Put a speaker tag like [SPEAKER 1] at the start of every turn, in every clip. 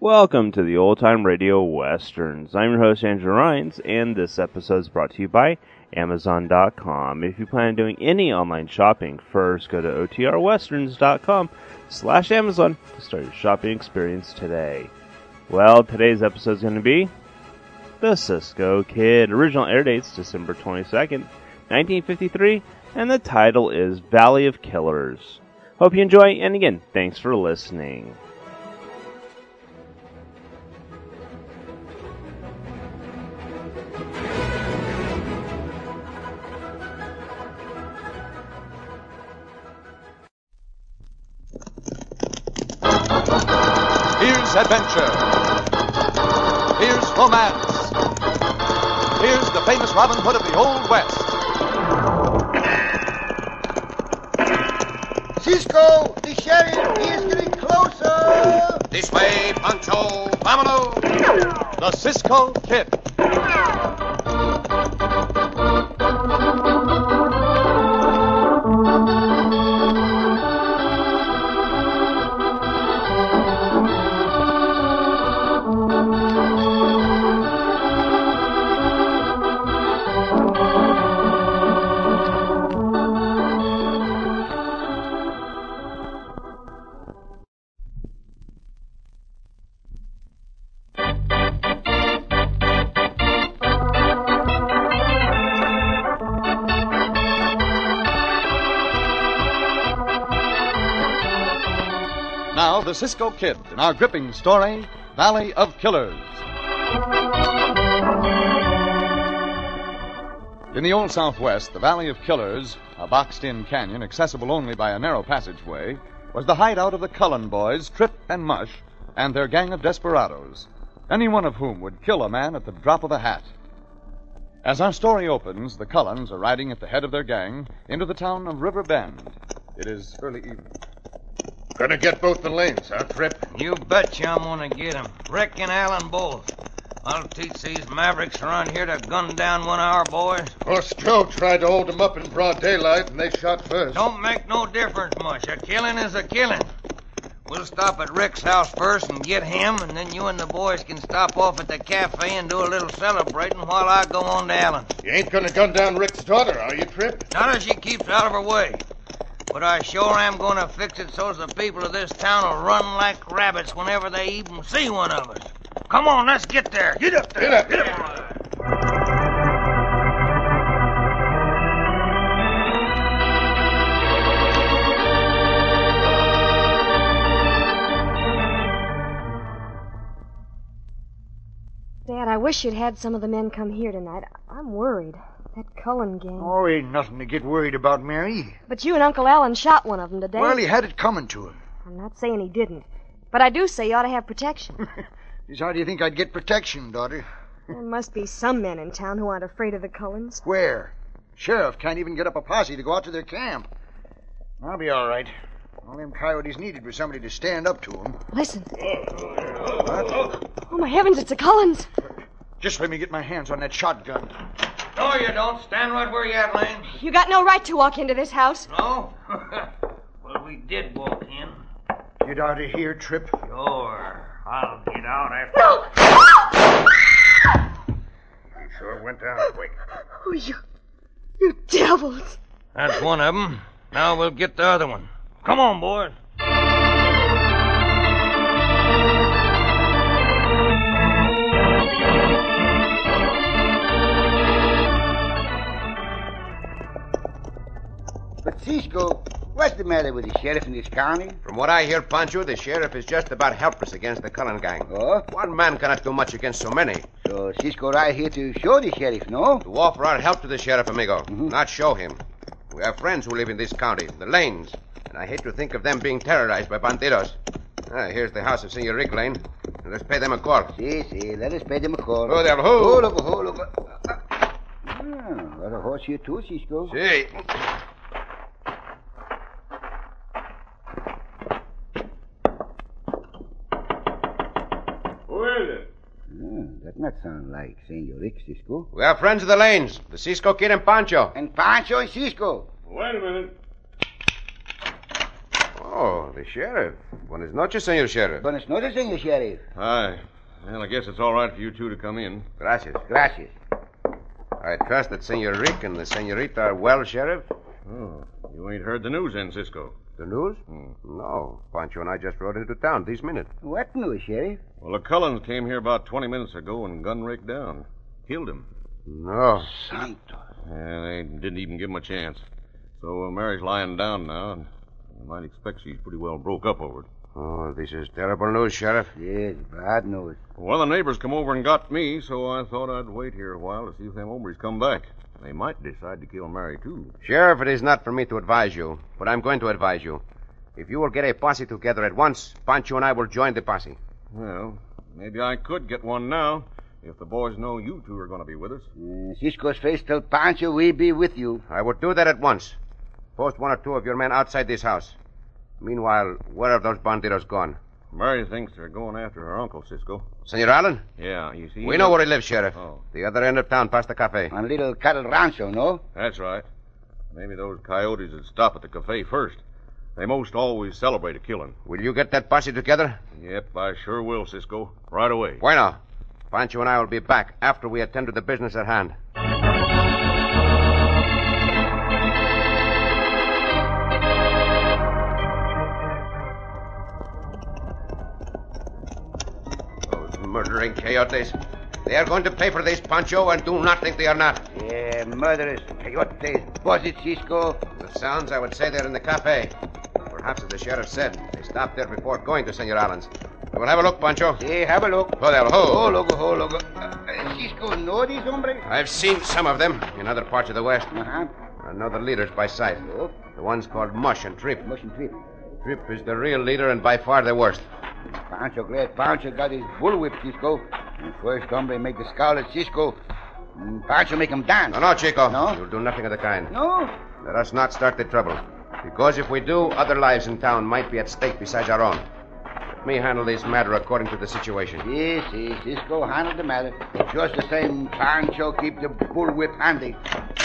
[SPEAKER 1] Welcome to the Old Time Radio Westerns. I'm your host, Andrew Rhines, and this episode is brought to you by Amazon.com. If you plan on doing any online shopping, first go to otrwesterns.com/Amazon to start your shopping experience today. Well, today's episode is going to be The Cisco Kid. Original air dates December 22nd, 1953, and the title is Valley of Killers. Hope you enjoy, and again, thanks for listening.
[SPEAKER 2] Here's adventure. Here's romance. Here's the famous Robin Hood of the Old West.
[SPEAKER 3] Cisco, the sheriff, he is getting closer.
[SPEAKER 4] This way, Pancho. Vámonos.
[SPEAKER 2] The Cisco Kid. Now, the Cisco Kid in our gripping story, Valley of Killers. In the Old Southwest, the Valley of Killers, a boxed-in canyon accessible only by a narrow passageway, was the hideout of the Cullen boys, Trip and Mush, and their gang of desperados, any one of whom would kill a man at the drop of a hat. As our story opens, the Cullens are riding at the head of their gang into the town of River Bend. It is early evening.
[SPEAKER 4] Gonna get both the lanes, huh, Trip?
[SPEAKER 5] You betcha I'm gonna get him. Rick and Allen both. I'll teach these mavericks around here to gun down one of our boys.
[SPEAKER 4] Horse Joe tried to hold them up in broad daylight, and they shot first.
[SPEAKER 5] Don't make no difference much. A killing is a killing. We'll stop at Rick's house first and get him, and then you and the boys can stop off at the cafe and do a little celebrating while I go on to Allen.
[SPEAKER 4] You ain't gonna gun down Rick's daughter, are you, Trip?
[SPEAKER 5] Not if she keeps out of her way. But I sure am going to fix it so's the people of this town will run like rabbits whenever they even see one of us. Come on, let's get there. Get up there.
[SPEAKER 4] Get up.
[SPEAKER 5] Get up.
[SPEAKER 6] Dad, I wish you'd had some of the men come here tonight. I'm worried. That Cullen gang.
[SPEAKER 3] Oh, ain't nothing to get worried about, Mary.
[SPEAKER 6] But you and Uncle Allen shot one of them today.
[SPEAKER 3] Well, he had it coming to him.
[SPEAKER 6] I'm not saying he didn't. But I do say you ought to have protection.
[SPEAKER 3] Just how do you think I'd get protection, daughter?
[SPEAKER 6] There must be some men in town who aren't afraid of the Cullens.
[SPEAKER 3] Where? Sheriff can't even get up a posse to go out to their camp. I'll be all right. All them coyotes needed was somebody to stand up to them.
[SPEAKER 6] Listen.
[SPEAKER 3] What?
[SPEAKER 6] Oh, my heavens, it's the Cullens.
[SPEAKER 3] Just let me get my hands on that shotgun.
[SPEAKER 5] No, you don't. Stand right where you at, Lane.
[SPEAKER 6] You got no right to walk into this house.
[SPEAKER 5] No? Well, we did walk in.
[SPEAKER 3] Get out of here, Trip.
[SPEAKER 5] Sure. I'll get out after...
[SPEAKER 6] No!
[SPEAKER 4] He sure went down quick.
[SPEAKER 6] Oh, you devils.
[SPEAKER 5] That's one of them. Now we'll get the other one. Come on, boys.
[SPEAKER 3] But Cisco, what's the matter with the sheriff in this county?
[SPEAKER 4] From what I hear, Pancho, the sheriff is just about helpless against the Cullen gang.
[SPEAKER 3] Oh?
[SPEAKER 4] One man cannot do much against so many.
[SPEAKER 3] So Cisco right here to show the sheriff, no?
[SPEAKER 4] To offer our help to the sheriff, amigo, not show him. We have friends who live in this county, the Lanes, and I hate to think of them being terrorized by bandidos. Here's the house of Senor Rick Lane. Let's pay them a call.
[SPEAKER 3] Si, let us pay them a call.
[SPEAKER 4] Oh, there, ho!
[SPEAKER 3] Hold over. Got a horse here too, Cisco.
[SPEAKER 4] Si.
[SPEAKER 7] Who is it?
[SPEAKER 3] That not sound like Senor Rick, Cisco.
[SPEAKER 4] We are friends of the Lanes, the Cisco Kid and Pancho.
[SPEAKER 3] And Pancho and Cisco.
[SPEAKER 7] Wait a minute.
[SPEAKER 4] Oh, the sheriff. Buenas noches, senor sheriff.
[SPEAKER 7] Buenas noches, senor sheriff.
[SPEAKER 8] Hi. Well, I guess it's all right for you two to come in.
[SPEAKER 4] Gracias.
[SPEAKER 7] Gracias.
[SPEAKER 4] I trust that Senor Rick and the senorita are well, Sheriff.
[SPEAKER 8] Oh, you ain't heard the news then, Cisco.
[SPEAKER 4] The news? No. Pancho and I just rode into town this minute.
[SPEAKER 7] What news, Sheriff?
[SPEAKER 8] Well, the Cullens came here about 20 minutes ago and gunned Rick down. Killed him.
[SPEAKER 4] No.
[SPEAKER 7] Santo.
[SPEAKER 8] And they didn't even give him a chance. So Mary's lying down now, and you might expect she's pretty well broke up over it.
[SPEAKER 4] Oh, this is terrible news, Sheriff.
[SPEAKER 7] Yes, bad news.
[SPEAKER 8] Well, the neighbors come over and got me, so I thought I'd wait here a while to see if them hombres come back. They might decide to kill Mary, too.
[SPEAKER 4] Sheriff, it is not for me to advise you, but I'm going to advise you. If you will get a posse together at once, Pancho and I will join the posse.
[SPEAKER 8] Well, maybe I could get one now, if the boys know you two are going to be with us.
[SPEAKER 7] Cisco's face tell Pancho we be with you.
[SPEAKER 4] I would do that at once. Post one or two of your men outside this house. Meanwhile, where have those bandidos gone?
[SPEAKER 8] Mary thinks they're going after her uncle, Cisco.
[SPEAKER 4] Senor Allen?
[SPEAKER 8] Yeah, you see...
[SPEAKER 4] We know where he lives, Sheriff.
[SPEAKER 8] Oh.
[SPEAKER 4] The other end of town, past the cafe.
[SPEAKER 7] On little cattle rancho, no?
[SPEAKER 8] That's right. Maybe those coyotes would stop at the cafe first. They most always celebrate a killing.
[SPEAKER 4] Will you get that posse together?
[SPEAKER 8] Yep, I sure will, Cisco. Right away.
[SPEAKER 4] Bueno. Pancho and I will be back after we attend to the business at hand. Those murdering coyotes. They are going to pay for this, Pancho, and do not think they are not.
[SPEAKER 7] Yeah, murderers, coyotes, was it, Cisco?
[SPEAKER 4] The sounds, I would say they're in the cafe. Perhaps, as the sheriff said, they stopped there before going to Senor Allen's. We will have a look, Pancho.
[SPEAKER 7] Sí, have a look.
[SPEAKER 4] Ho, there, ho.
[SPEAKER 7] Ho, logo. Cisco know these hombres?
[SPEAKER 4] I've seen some of them in other parts of the West.
[SPEAKER 7] Uh-huh.
[SPEAKER 4] I know the leaders by sight.
[SPEAKER 7] Oh.
[SPEAKER 4] The ones called Mush and Trip.
[SPEAKER 7] Motion trip.
[SPEAKER 4] Trip is the real leader and by far the worst.
[SPEAKER 7] Pancho glad Pancho got his bullwhip, Cisco. And first hombre make the scowl at Cisco. And Pancho make him dance.
[SPEAKER 4] No, Chico.
[SPEAKER 7] No?
[SPEAKER 4] You'll do nothing of the kind.
[SPEAKER 7] No?
[SPEAKER 4] Let us not start the trouble. Because if we do, other lives in town might be at stake besides our own. Let me handle this matter according to the situation.
[SPEAKER 7] Yes, Cisco handle the matter. Just the same, Pancho keep the bullwhip handy.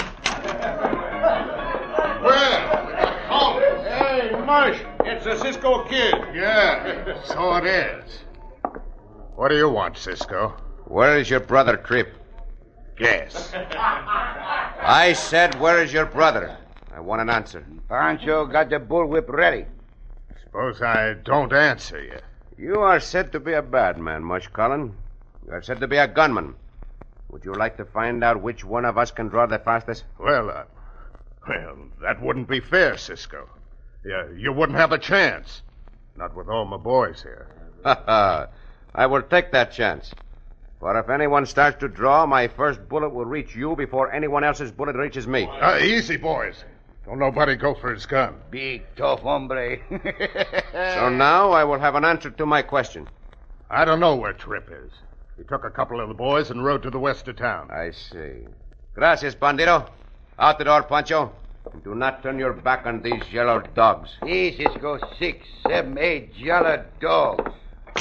[SPEAKER 9] Hey, Mush, it's the Cisco Kid.
[SPEAKER 10] Yeah, so it is. What do you want, Cisco?
[SPEAKER 4] Where is your brother, Trip?
[SPEAKER 10] Guess.
[SPEAKER 4] I said, where is your brother? I want an answer.
[SPEAKER 7] Pancho got the bullwhip ready.
[SPEAKER 10] Suppose I don't answer you.
[SPEAKER 4] You are said to be a bad man, Mush Cullen. You are said to be a gunman. Would you like to find out which one of us can draw the fastest?
[SPEAKER 10] Well, that wouldn't be fair, Cisco. You wouldn't have a chance. Not with all my boys here.
[SPEAKER 4] I will take that chance. For if anyone starts to draw, my first bullet will reach you before anyone else's bullet reaches me.
[SPEAKER 10] Easy, boys. Don't nobody go for his gun.
[SPEAKER 7] Big, tough hombre.
[SPEAKER 4] So now I will have an answer to my question.
[SPEAKER 10] I don't know where Trip is. He took a couple of the boys and rode to the west of town.
[SPEAKER 4] I see. Gracias, bandito. Out the door, Pancho. And do not turn your back on these yellow dogs.
[SPEAKER 7] See, Cisco, 6, 7, 8 yellow dogs.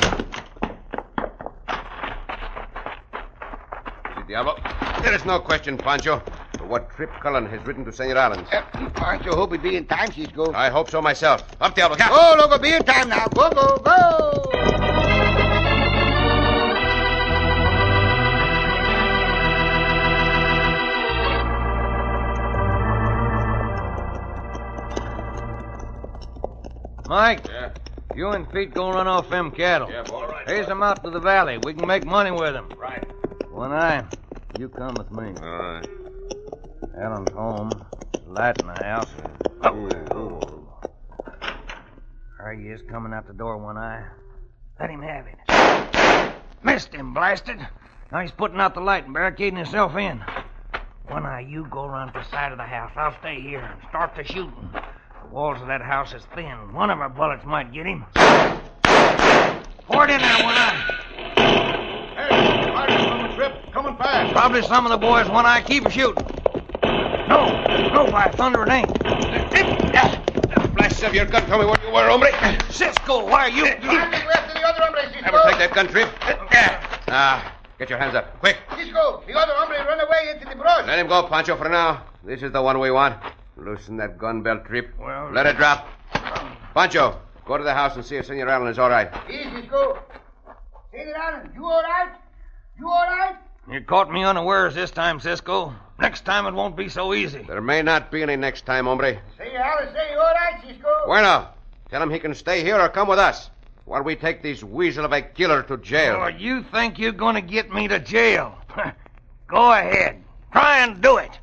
[SPEAKER 4] Diablo. There is no question, Pancho, for what Trip Cullen has written to Senor Allen's.
[SPEAKER 7] Pancho hope he be in time, Cisco.
[SPEAKER 4] I hope so myself. Up, Diablo.
[SPEAKER 7] Oh, loco, be in time now. Go, go, go.
[SPEAKER 5] Mike,
[SPEAKER 8] Yeah.
[SPEAKER 5] you and Pete go run off them cattle.
[SPEAKER 8] Yeah, all right.
[SPEAKER 5] Haze them out to the valley. We can make money with them.
[SPEAKER 8] Right.
[SPEAKER 5] One Eye, you come with me.
[SPEAKER 8] All right.
[SPEAKER 5] Alan's home. Light in the house. There he is coming out the door, One Eye. Let him have it. Missed him, blasted. Now he's putting out the light and barricading himself in. One Eye, you go around to the side of the house. I'll stay here and start the shooting. The walls of that house is thin. One of our bullets might get him. Pour it in there, One Eye.
[SPEAKER 9] Hey, riders on the Trip, coming fast.
[SPEAKER 5] Probably some of the boys, One Eye, keep shooting. No, by thunder, it ain't.
[SPEAKER 4] Flash of your gun. Tell me where you were, hombre.
[SPEAKER 5] Cisco, why are you...
[SPEAKER 7] After the other hombre, Cisco.
[SPEAKER 4] Never take that gun, Trip. Get your hands up. Quick.
[SPEAKER 7] Cisco, the other hombre run away into the brush.
[SPEAKER 4] Let him go, Pancho, for now. This is the one we want. Loosen that gun belt, Trip.
[SPEAKER 5] Well,
[SPEAKER 4] Let it drop. Pancho, go to the house and see if Senor Allen is all right.
[SPEAKER 7] Here, Cisco. Senor Allen, you all right? You all right?
[SPEAKER 5] You caught me unawares this time, Cisco. Next time it won't be so easy.
[SPEAKER 4] There may not be any next time, hombre.
[SPEAKER 7] Senor Allen, say you all right, Cisco.
[SPEAKER 4] Bueno, tell him he can stay here or come with us while we take this weasel of a killer to jail.
[SPEAKER 5] Oh, you think you're going to get me to jail? Go ahead. Try and do it.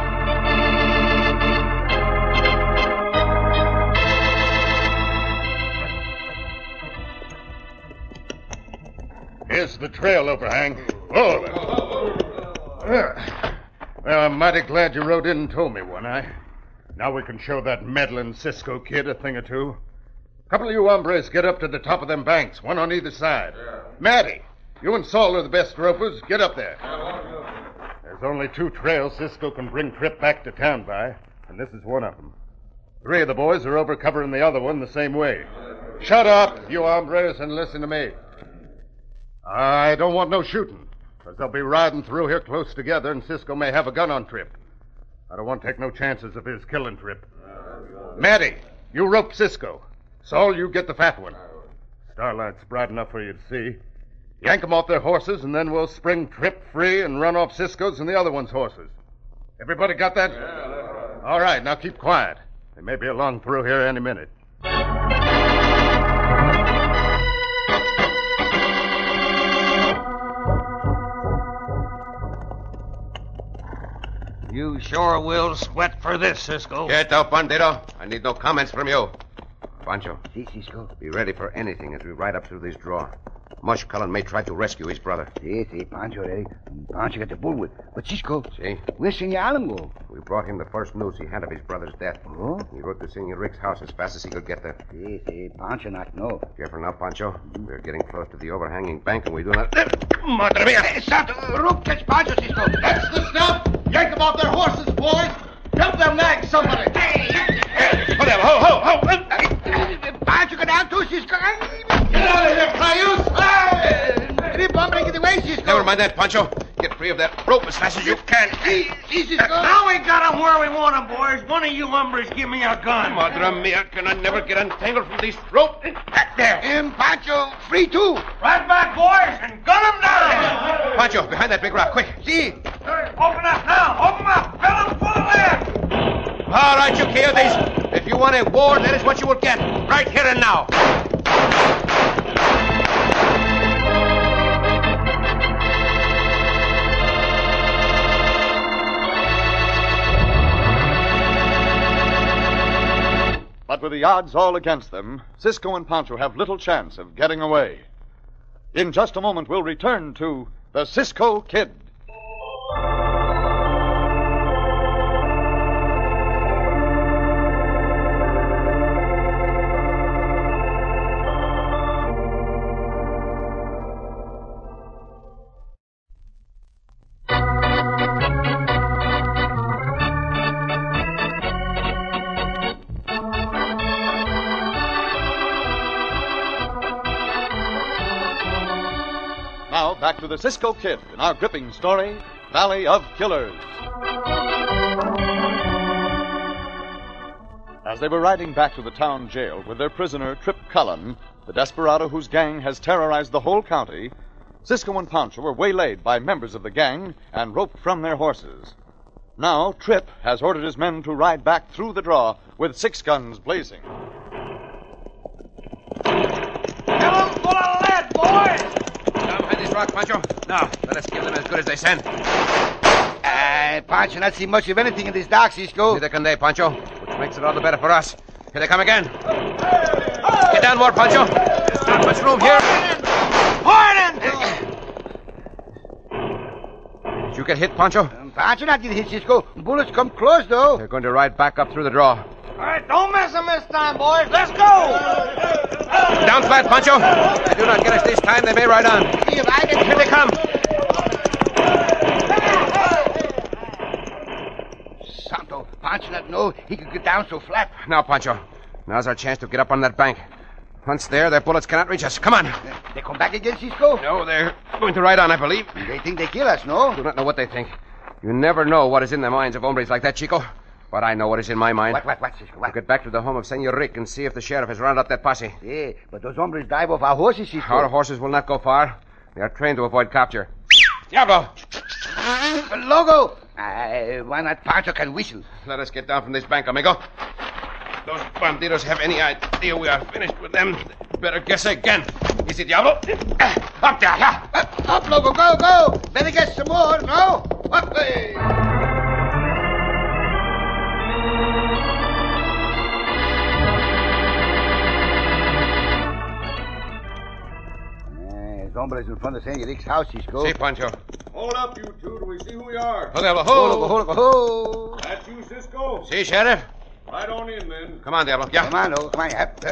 [SPEAKER 10] Here's the trail overhang. Oh, well, I'm mighty glad you rode in and told me, One Eye. Now we can show that meddling Cisco kid a thing or two. A couple of you hombres get up to the top of them banks, one on either side. Matty, you and Saul are the best ropers. Get up there. There's only 2 trails Cisco can bring Trip back to town by, and this is one of them. 3 of the boys are over covering the other one the same way. Shut up, you hombres, and listen to me. I don't want no shooting, because they'll be riding through here close together, and Cisco may have a gun on Trip. I don't want to take no chances of his killing Trip. Matty, you rope Cisco. Saul, you get the fat one. Starlight's bright enough for you to see. Yank them off their horses, and then we'll spring Trip free and run off Cisco's and the other one's horses. Everybody got that? Yeah. All right, now keep quiet. They may be along through here any minute.
[SPEAKER 5] You sure will sweat for this, Cisco.
[SPEAKER 4] Get up, Bandito. I need no comments from you. Pancho.
[SPEAKER 7] Si, Cisco.
[SPEAKER 4] Be ready for anything as we ride up through this draw. Mush Cullen may try to rescue his brother.
[SPEAKER 7] Si, Pancho ready. Pancho got the bullwhip. But Cisco.
[SPEAKER 4] See?
[SPEAKER 7] Where's Senor Allen go?
[SPEAKER 4] We brought him the first news he had of his brother's death.
[SPEAKER 7] Oh?
[SPEAKER 4] He rode to Senor Rick's house as fast as he could get there.
[SPEAKER 7] Si, Pancho not know.
[SPEAKER 4] Careful now, Pancho. We're getting close to the overhanging bank and we do not...
[SPEAKER 7] Madre mia! Santo! Rope catch Pancho, Cisco!
[SPEAKER 9] That's the stuff! Yank them off their horses, boys! Help them nag somebody!
[SPEAKER 7] Ho! Pancho, go down too, Cisco!
[SPEAKER 9] Get out of here, Cayuse!
[SPEAKER 7] Trip, hombre, get away, Cisco!
[SPEAKER 4] Never mind that, Pancho. Get free of that rope as fast as you can.
[SPEAKER 7] Si, Cisco!
[SPEAKER 5] Now we got him where we want him, boys. One of you hombres give me a gun.
[SPEAKER 4] Madre mia, can I never get untangled from this rope?
[SPEAKER 5] There.
[SPEAKER 7] Pancho, free too!
[SPEAKER 5] Right back, boys, and gun him down.
[SPEAKER 4] Pancho, behind that big rock, quick.
[SPEAKER 7] Si!
[SPEAKER 5] Open up now. Open up. Fill him full of lead.
[SPEAKER 4] All right, you coyotes. If you want a war, that is what you will get. Right here and now.
[SPEAKER 2] But with the odds all against them, Cisco and Pancho have little chance of getting away. In just a moment, we'll return to the Cisco Kid. Now, back to the Cisco Kid in our gripping story, Valley of Killers. As they were riding back to the town jail with their prisoner, Trip Cullen, the desperado whose gang has terrorized the whole county, Cisco and Pancho were waylaid by members of the gang and roped from their horses. Now, Trip has ordered his men to ride back through the draw with 6 guns blazing.
[SPEAKER 5] Fill him full of lead, boys.
[SPEAKER 4] Down behind this rock, Pancho. Now, let us give them as good as they send.
[SPEAKER 7] Pancho not see much of anything in this dark, Cisco.
[SPEAKER 4] Neither can they, Pancho, which makes it all the better for us. Here they come again. Get down more, Pancho. There's not much room here. Did you get hit, Pancho?
[SPEAKER 7] Pancho not get hit, Cisco. Bullets come close, though.
[SPEAKER 4] They're going to ride back up through the draw.
[SPEAKER 5] All right, don't miss him this time, boys. Let's go.
[SPEAKER 4] Down flat, Pancho. If they do not get us this time, they may ride on.
[SPEAKER 7] See if I get...
[SPEAKER 4] Here they come.
[SPEAKER 7] Santo, Pancho not know he could get down so flat.
[SPEAKER 4] Now, Pancho. Now's our chance to get up on that bank. Once there, their bullets cannot reach us. Come on.
[SPEAKER 7] They come back again, Cisco?
[SPEAKER 4] No, they're going to ride on, I believe.
[SPEAKER 7] They think they kill us, no?
[SPEAKER 4] I do not know what they think. You never know what is in the minds of hombres like that, Chico. But I know what is in my mind.
[SPEAKER 7] What, Cisco?
[SPEAKER 4] To
[SPEAKER 7] What?
[SPEAKER 4] get back to the home of Senor Rick and see if the sheriff has rounded up that posse.
[SPEAKER 7] Yeah, but those hombres drive off our horses, Cisco.
[SPEAKER 4] Our horses will not go far. They are trained to avoid capture. Diablo!
[SPEAKER 7] Logo! Why not Pancho can whistle?
[SPEAKER 4] Let us get down from this bank, amigo. Those bandidos have any idea we are finished with them. Better guess again. Easy, Diablo. Up there, yeah.
[SPEAKER 7] Up, Logo, go! Better get some more, no? Up, hey. Hombres in front of Senor Rick's house, Cisco.
[SPEAKER 4] See, Pancho.
[SPEAKER 8] Hold up, you two, till we see who we are.
[SPEAKER 4] Oh, Diablo,
[SPEAKER 7] Ho!
[SPEAKER 8] That's you, Cisco?
[SPEAKER 4] See, Sheriff?
[SPEAKER 8] Right on in, then.
[SPEAKER 4] Come on, Diablo. Yeah.
[SPEAKER 7] Come on, Logo, come on. Up.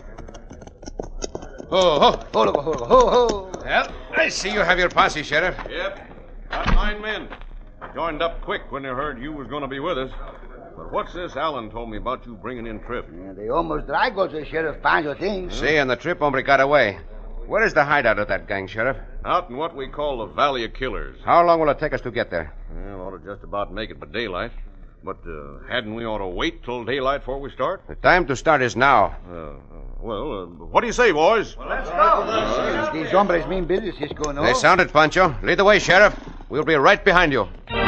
[SPEAKER 4] Ho.
[SPEAKER 7] Logo, ho.
[SPEAKER 4] Well, I see you have your posse, Sheriff.
[SPEAKER 8] Yep. Got 9 men. Joined up quick when they heard you was going to be with us. But what's this Allen told me about you bringing in Trip?
[SPEAKER 7] Yeah, they almost drag us to Sheriff Pancho things.
[SPEAKER 4] See, and the Trip hombre got away. Where is the hideout of that gang, Sheriff?
[SPEAKER 8] Out in what we call the Valley of Killers.
[SPEAKER 4] How long will it take us to get there?
[SPEAKER 8] Well, ought to just about make it by daylight. But hadn't we ought to wait till daylight before we start?
[SPEAKER 4] The time to start is now.
[SPEAKER 8] What do you say, boys?
[SPEAKER 9] Well, let's go.
[SPEAKER 7] These hombres mean business, Cisco, no?
[SPEAKER 4] They sounded, Pancho. Lead the way, Sheriff. We'll be right behind you.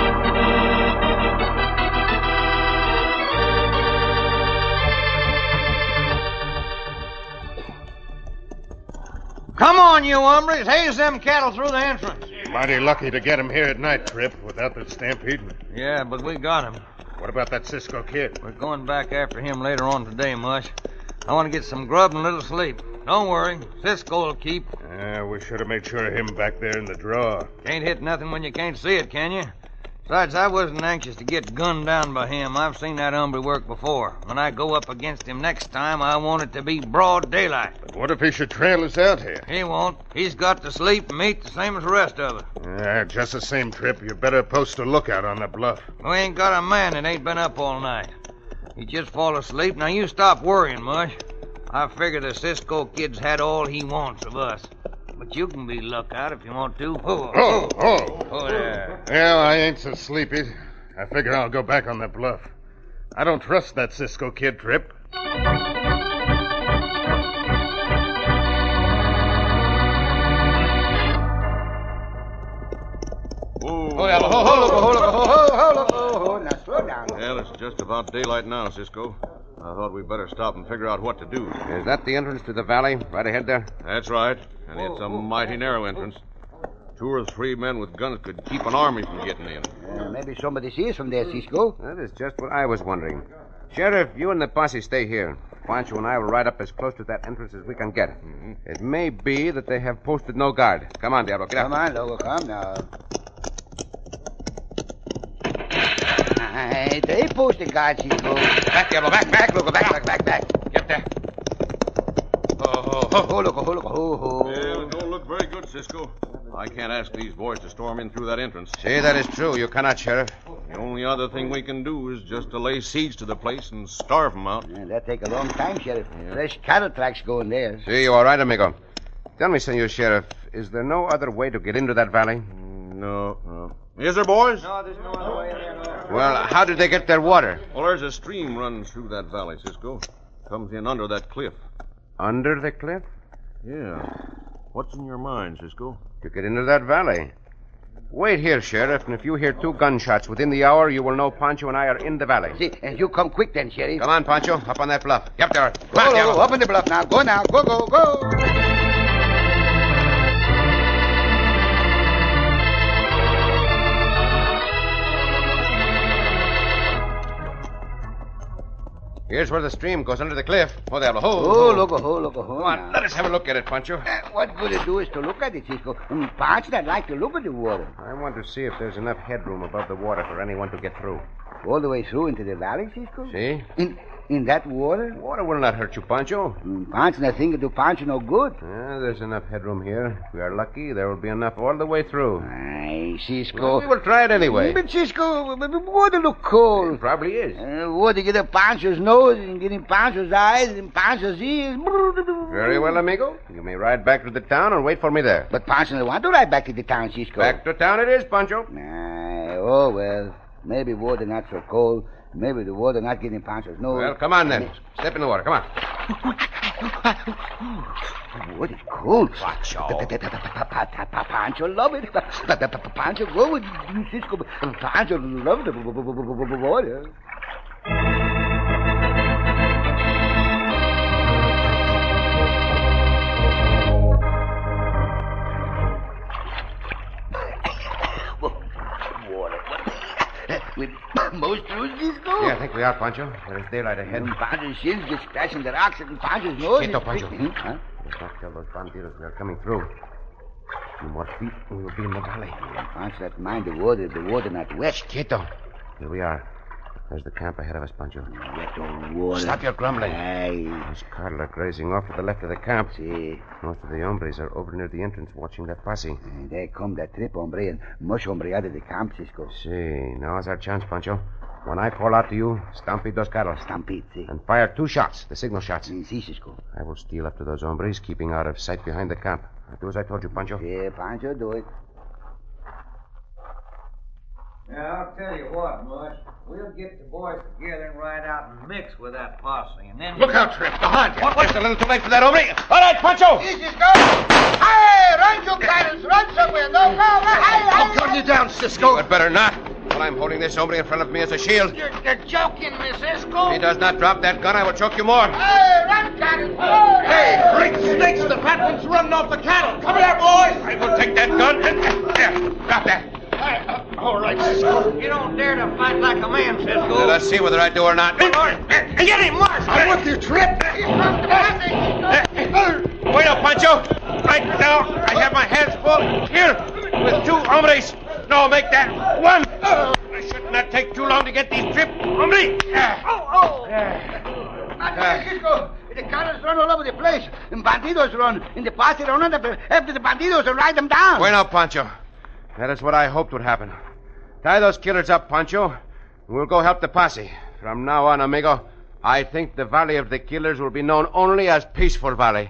[SPEAKER 5] Come on, you hombres. Haze them cattle through the entrance.
[SPEAKER 10] Mighty lucky to get him here at night, Trip, without that stampede.
[SPEAKER 5] Yeah, but we got him.
[SPEAKER 10] What about that Cisco kid?
[SPEAKER 5] We're going back after him later on today, Mush. I want to get some grub and a little sleep. Don't worry. Cisco will keep.
[SPEAKER 10] We should have made sure of him back there in the draw.
[SPEAKER 5] Can't hit nothing when you can't see it, can you? Besides, I wasn't anxious to get gunned down by him. I've seen that hombre work before. When I go up against him next time, I want it to be broad daylight.
[SPEAKER 10] But what if he should trail us out here?
[SPEAKER 5] He won't. He's got to sleep and eat the same as the rest of us.
[SPEAKER 10] Just the same, Trip. You better post a lookout on the bluff.
[SPEAKER 5] We ain't got a man that ain't been up all night. He just fall asleep. Now you stop worrying, Mush. I figure the Cisco kid's had all he wants of us. But you can be lookout if you want to. Oh, there.
[SPEAKER 10] Well, I ain't so sleepy. I figure I'll go back on the bluff. I don't trust that Cisco kid, Trip.
[SPEAKER 7] Now slow down.
[SPEAKER 8] Well, it's just about daylight now, Cisco. I thought we'd better stop and figure out what to do.
[SPEAKER 4] Is that the entrance to the valley, right ahead there?
[SPEAKER 8] That's right. And it's a mighty narrow entrance. 2 or 3 men with guns could keep an army from getting in.
[SPEAKER 7] Maybe somebody sees from there, Cisco.
[SPEAKER 4] That is just what I was wondering. Sheriff, you and the posse stay here. Pancho and I will ride up as close to that entrance as we can get. Mm-hmm. It may be that they have posted no guard. Come on, Diablo, get up.
[SPEAKER 7] Come on, Logo, come now. They posted guard, Cisco.
[SPEAKER 4] Back, Diablo, back, Logo, back. Get there.
[SPEAKER 7] Logo.
[SPEAKER 8] Well, it don't look very good, Cisco. I can't ask these boys to storm in through that entrance.
[SPEAKER 4] See, that is true. You cannot, Sheriff.
[SPEAKER 8] The only other thing we can do is just to lay siege to the place and starve them out.
[SPEAKER 7] That take a long time, Sheriff. Fresh cattle tracks going there.
[SPEAKER 4] See, you all right, amigo? Tell me, Senor Sheriff, is there no other way to get into that valley?
[SPEAKER 8] No. Is there, boys?
[SPEAKER 5] No, there's no other way there.
[SPEAKER 4] Well, how did they get their water?
[SPEAKER 8] Well, there's a stream runs through that valley, Cisco. Comes in under that cliff.
[SPEAKER 4] Under the cliff?
[SPEAKER 8] Yeah. What's in your mind, Cisco?
[SPEAKER 4] To get into that valley. Wait here, Sheriff, and if you hear 2 gunshots within the hour, you will know Pancho and I are in the valley.
[SPEAKER 7] See, and you come quick then, Sheriff.
[SPEAKER 4] Come on, Pancho, up on that bluff. Yep, there.
[SPEAKER 7] Go, up on the bluff now. Go now. Go.
[SPEAKER 4] Here's where the stream goes under the cliff. Oh, Diablo.
[SPEAKER 7] Logo.
[SPEAKER 4] Come on, let us have a look at it, Pancho.
[SPEAKER 7] What good it do is to look at it, Cisco. Pancho doesn't like to look at the water.
[SPEAKER 4] I want to see if there's enough headroom above the water for anyone to get through.
[SPEAKER 7] All the way through into the valley, Cisco?
[SPEAKER 4] See?
[SPEAKER 7] In that water?
[SPEAKER 4] Water will not hurt you, Pancho.
[SPEAKER 7] Pancho not thinking to Pancho no good.
[SPEAKER 4] There's enough headroom here. If we are lucky, there will be enough all the way through.
[SPEAKER 7] Aye, Cisco.
[SPEAKER 4] Well, we will try it anyway.
[SPEAKER 7] But, Cisco, water look cold.
[SPEAKER 4] It probably is.
[SPEAKER 7] Water get up Pancho's nose and get in Pancho's eyes and Pancho's ears.
[SPEAKER 4] Very well, amigo. You may ride back to the town and wait for me there.
[SPEAKER 7] But Pancho doesn't want to ride back to the town, Cisco.
[SPEAKER 4] Back to town it is, Pancho.
[SPEAKER 7] Well. Maybe water not so cold. Maybe the water not getting Pancho's nose.
[SPEAKER 4] Well, come on then. Step in the water. Come on.
[SPEAKER 7] What is cold?
[SPEAKER 4] Pancho.
[SPEAKER 7] Pancho love it. Pancho go with you, Cisco. Pancho love the water. With most through Cisco?
[SPEAKER 4] Yeah, I think we are, Pancho. There is daylight ahead.
[SPEAKER 7] Pancho's shins get splashing the rocks and Pancho's nose.
[SPEAKER 4] Quieto, Pancho.
[SPEAKER 7] Huh?
[SPEAKER 4] Let's not tell those bandidos we are coming through. A few more feet and we'll be in the valley.
[SPEAKER 7] Pancho, that mind the water not wet.
[SPEAKER 4] Quieto. Here we are. There's the camp ahead of us, Pancho.
[SPEAKER 7] Wet old water.
[SPEAKER 4] Stop your grumbling.
[SPEAKER 7] Aye.
[SPEAKER 4] Those cattle are grazing off to the left of the camp.
[SPEAKER 7] See.
[SPEAKER 4] Most of the hombres are over near the entrance watching that posse.
[SPEAKER 7] There come that trip hombre and mush hombre out of the camp, Cisco.
[SPEAKER 4] See, now's our chance, Pancho. When I call out to you, stampede those cattle.
[SPEAKER 7] Stampede, see.
[SPEAKER 4] And fire 2 shots, the signal shots.
[SPEAKER 7] See, Cisco.
[SPEAKER 4] I will steal up to those hombres, keeping out of sight behind the camp. I'll do as I told you, Pancho.
[SPEAKER 7] Yeah, Pancho, do it.
[SPEAKER 5] Yeah, I'll tell you what, Mush. We'll get the boys together and ride out and mix with that posse, and then...
[SPEAKER 10] Look out, Trip, behind you.
[SPEAKER 4] What's a little too late for that, hombre? All right, Pancho!
[SPEAKER 3] Easy, go! Hey, run, you cannons! Run somewhere! No,
[SPEAKER 10] I'll gun you down, Cisco.
[SPEAKER 4] You had better not. While I'm holding this hombre in front of me as a shield.
[SPEAKER 3] You're joking, Miss Cisco.
[SPEAKER 4] If he does not drop that gun, I will choke you more.
[SPEAKER 3] Hey, run, cannons!
[SPEAKER 10] Hey, great snakes, the fat one's running off the cattle. Come here, boys.
[SPEAKER 4] I will take that gun and... There, drop that.
[SPEAKER 10] All right, Cisco.
[SPEAKER 5] You don't dare to fight like a man, Cisco.
[SPEAKER 4] Let us see whether I do or not.
[SPEAKER 5] Get him, Marsh!
[SPEAKER 10] I'm with you, Trip.
[SPEAKER 4] Wait up, Pancho. Right now, I have my hands full here with 2 hombres. No, make that 1. I should not take too long to get these Trip, hombre.
[SPEAKER 7] Cisco, the cannons run all over the place. And bandidos run. And the posse run after the bandidos and ride them down.
[SPEAKER 4] Bueno, Pancho. That is what I hoped would happen. Tie those killers up, Pancho. We'll go help the posse. From now on, amigo, I think the Valley of the Killers will be known only as Peaceful Valley.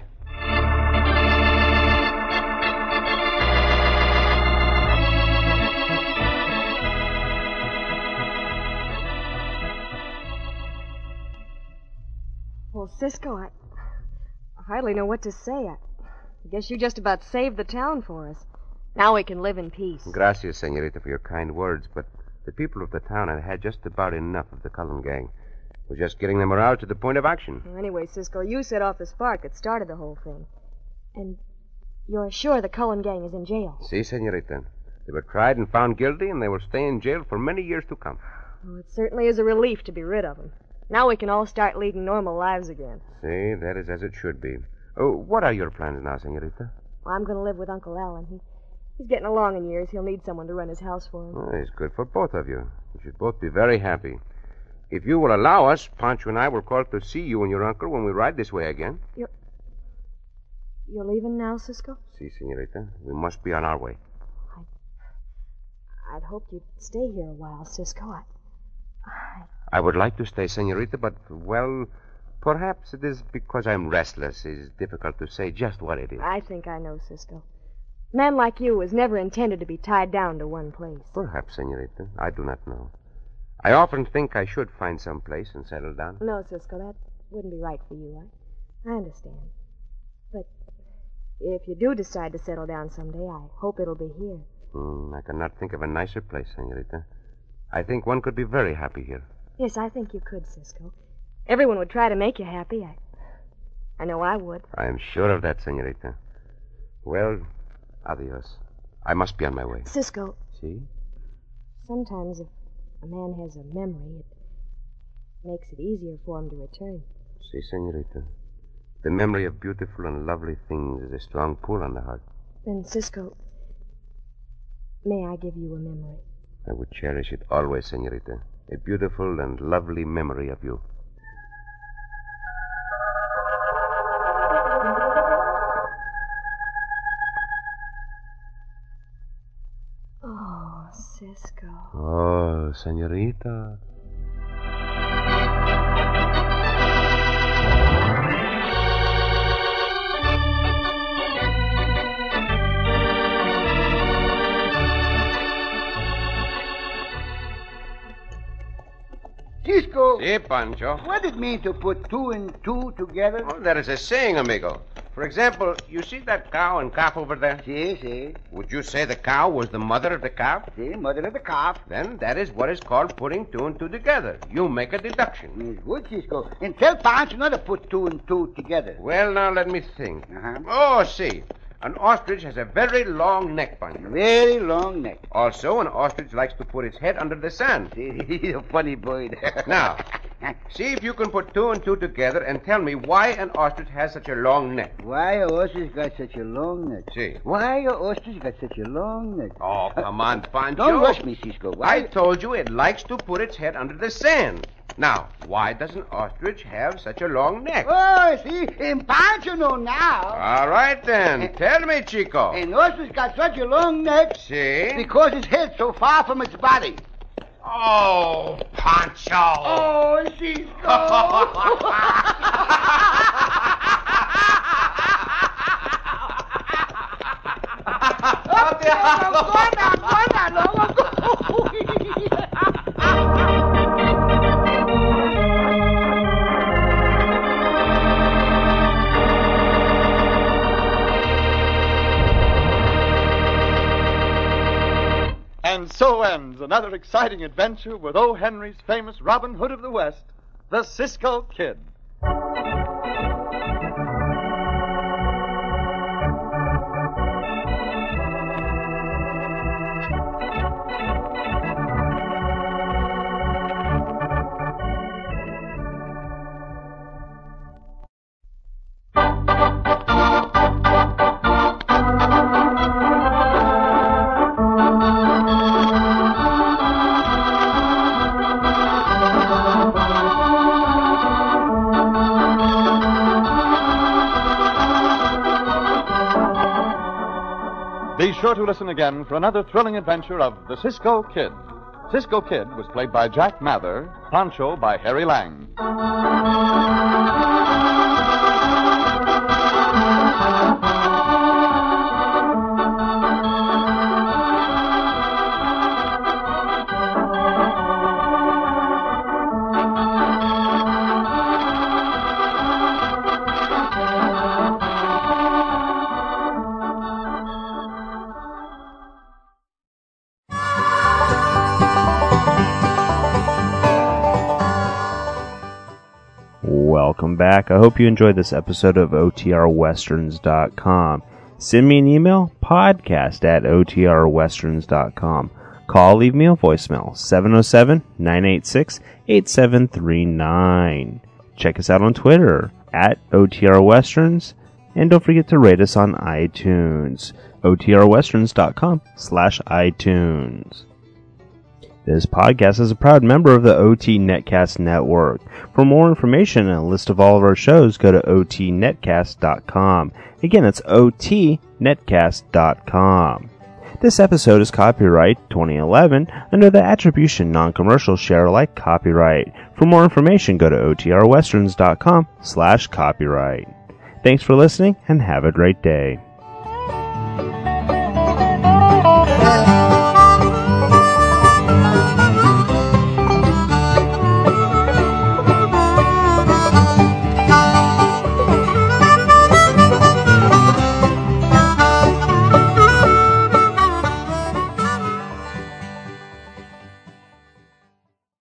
[SPEAKER 6] Well, Cisco, I hardly know what to say. I guess you just about saved the town for us. Now we can live in peace.
[SPEAKER 4] Gracias, senorita, for your kind words, but the people of the town had had just about enough of the Cullen gang. We're just getting them aroused to the point of action.
[SPEAKER 6] Well, anyway, Cisco, you set off the spark that started the whole thing. And you're sure the Cullen gang is in jail?
[SPEAKER 4] Si, senorita. They were tried and found guilty, and they will stay in jail for many years to come.
[SPEAKER 6] Well, it certainly is a relief to be rid of them. Now we can all start leading normal lives again.
[SPEAKER 4] See, that is as it should be. Oh, what are your plans now, senorita?
[SPEAKER 6] Well, I'm going to live with Uncle Allen. He's getting along in years. He'll need someone to run his house for him.
[SPEAKER 4] Well, it's good for both of you. You should both be very happy. If you will allow us, Pancho and I will call to see you and your uncle when we ride this way again.
[SPEAKER 6] You're leaving now, Cisco?
[SPEAKER 4] Si, senorita. We must be on our way.
[SPEAKER 6] I'd hoped you'd stay here a while, Cisco.
[SPEAKER 4] I would like to stay, senorita, but, well, perhaps it is because I'm restless. It's difficult to say just what it is.
[SPEAKER 6] I think I know, Cisco. A man like you was never intended to be tied down to one place.
[SPEAKER 4] Perhaps, senorita. I do not know. I often think I should find some place and settle down.
[SPEAKER 6] No, Cisco, that wouldn't be right for you. I understand. But if you do decide to settle down someday, I hope it'll be here.
[SPEAKER 4] I cannot think of a nicer place, senorita. I think one could be very happy here.
[SPEAKER 6] Yes, I think you could, Cisco. Everyone would try to make you happy. I know I would.
[SPEAKER 4] I am sure of that, senorita. Well, adios. I must be on my way.
[SPEAKER 6] Cisco.
[SPEAKER 4] See?
[SPEAKER 6] Sometimes if a man has a memory, it makes it easier for him to return.
[SPEAKER 4] Si, senorita. The memory of beautiful and lovely things is a strong pull on the heart.
[SPEAKER 6] Then, Cisco, may I give you a memory?
[SPEAKER 4] I would cherish it always, senorita. A beautiful and lovely memory of you.
[SPEAKER 6] Oh, Cisco.
[SPEAKER 4] Oh, senorita.
[SPEAKER 7] Cisco,
[SPEAKER 4] Si, Pancho.
[SPEAKER 7] what does it mean to put two and two together?
[SPEAKER 4] Oh, there is a saying, amigo. For example, you see that cow and calf over there?
[SPEAKER 7] Si.
[SPEAKER 4] Would you say the cow was the mother of the calf?
[SPEAKER 7] Si, mother of the calf.
[SPEAKER 4] Then that is what is called putting two and two together. You make a deduction.
[SPEAKER 7] It's good, Cisco. And tell Pancho not to put two and two together.
[SPEAKER 4] Well, now let me think.
[SPEAKER 7] Uh-huh.
[SPEAKER 4] Oh, see. An ostrich has a very long neck, Pancho.
[SPEAKER 7] Very long neck.
[SPEAKER 4] Also, an ostrich likes to put its head under the sand.
[SPEAKER 7] He's a funny bird.
[SPEAKER 4] Now, see if you can put two and two together and tell me why an ostrich has such a long neck.
[SPEAKER 7] Why a ostrich got such a long neck?
[SPEAKER 4] See.
[SPEAKER 7] Why a ostrich got such a long neck?
[SPEAKER 4] Oh, come on, Pancho.
[SPEAKER 7] Don't rush me, Cisco.
[SPEAKER 4] I told you it likes to put its head under the sand. Now, why does an ostrich have such a long neck?
[SPEAKER 7] Oh, see, and Pancho know now.
[SPEAKER 4] All right, then. Tell me, Chico.
[SPEAKER 7] An ostrich got such a long neck
[SPEAKER 4] See?
[SPEAKER 7] because its head's so far from its body.
[SPEAKER 4] Oh, Pancho.
[SPEAKER 7] Oh,
[SPEAKER 11] And so ends another exciting adventure with O. Henry's famous Robin Hood of the West, the Cisco Kid. Be sure to listen again for another thrilling adventure of the Cisco Kid. Cisco Kid was played by Jack Mather, Pancho by Harry Lang.
[SPEAKER 1] Welcome back. I hope you enjoyed this episode of OTRWesterns.com. Send me an email, podcast@OTRWesterns.com. Call, leave me a voicemail, 707-986-8739. Check us out on Twitter, @OTRWesterns, and don't forget to rate us on iTunes, OTRWesterns.com/iTunes. This podcast is a proud member of the OT Netcast Network. For more information and a list of all of our shows, go to OTNetcast.com. Again, it's OTNetcast.com. This episode is copyright 2011 under the Attribution Non-Commercial Share-alike copyright. For more information, go to OTRWesterns.com/copyright. Thanks for listening and have a great day.